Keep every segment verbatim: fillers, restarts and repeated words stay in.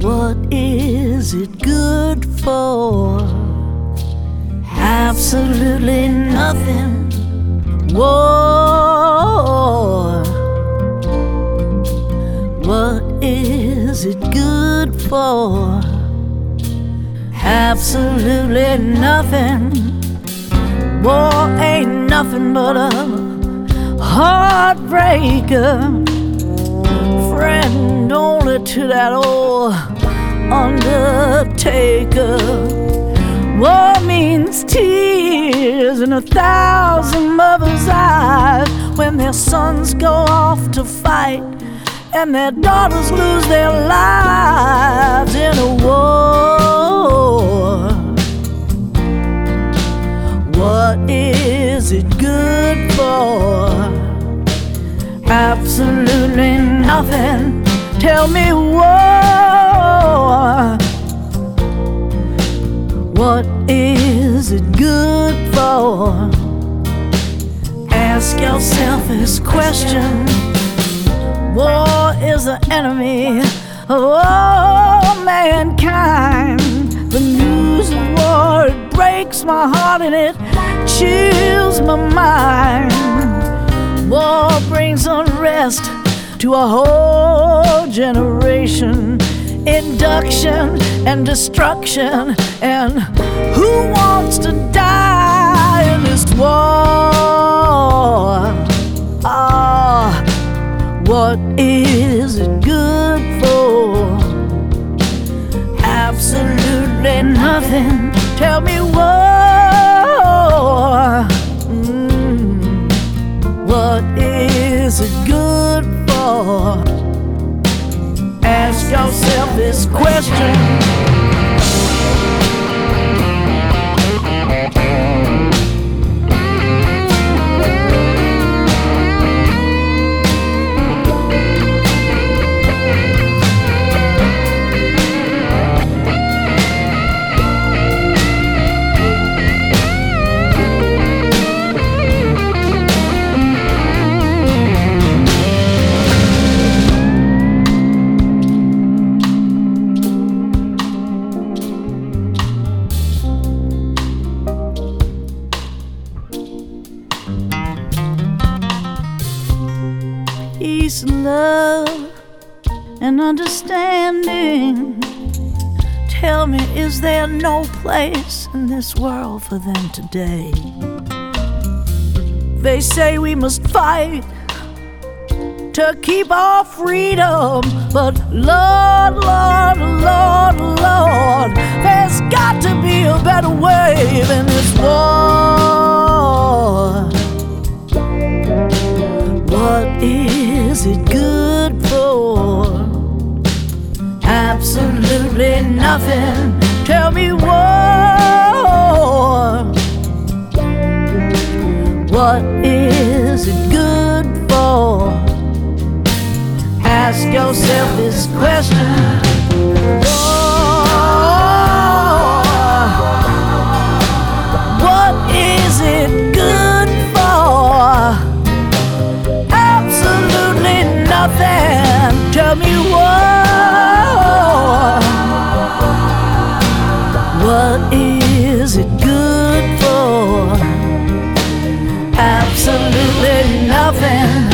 What is it good for? Absolutely nothing. War. What is it good for? Absolutely nothing. War ain't nothing but a heartbreaker, friend only to that old undertaker. War means tears in a thousand mothers' eyes when their sons go off to fight and their daughters lose their lives in a war. What is it good for? Absolutely nothing. Tell me what? What is it good for? Ask yourself this question. War is the enemy of all mankind. The news of war, it breaks my heart and it chills my mind. War brings unrest to a whole generation, induction and destruction. And who wants to die in this war? Ah, what is it good for? Absolutely nothing. Tell me what? Mm, what is it good for? Ask yourself this question. Peace, love, and understanding. Tell me, is there no place in this world for them today? They say we must fight to keep our freedom, but Lord, Lord, Lord, Lord, there's got to be a better way than this war. What is it good for? Absolutely nothing. Tell me what? What is it good for? Ask yourself this question. What is it good for? Absolutely nothing. Tell me what? What is it good for? Absolutely nothing.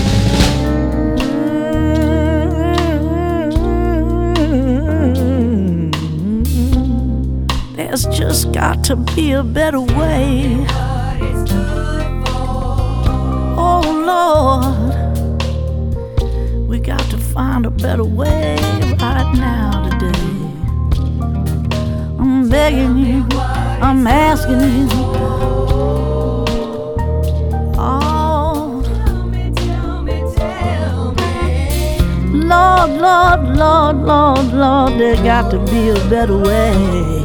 There's just got to be a better way. Oh Lord, we got to find a better way right now today. I'm begging you, I'm asking you. Oh, Lord, Lord, Lord, Lord, Lord, there got to be a better way.